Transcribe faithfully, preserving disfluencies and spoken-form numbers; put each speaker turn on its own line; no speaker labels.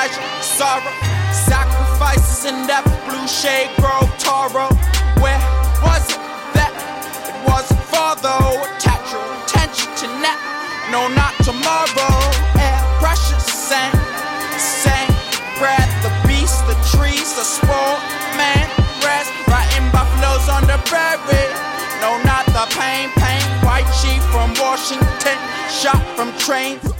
pleasure, sorrow, sacrifices in that blue shade grove, Toro. Where was it that it wasn't for though? Attach your attention to now, no, not tomorrow. Air precious, same, same breath. The beast, the trees, the sport, man, rest. Riding buffaloes on the prairie. No, not the pain, pain. White sheep from Washington, shot from trains.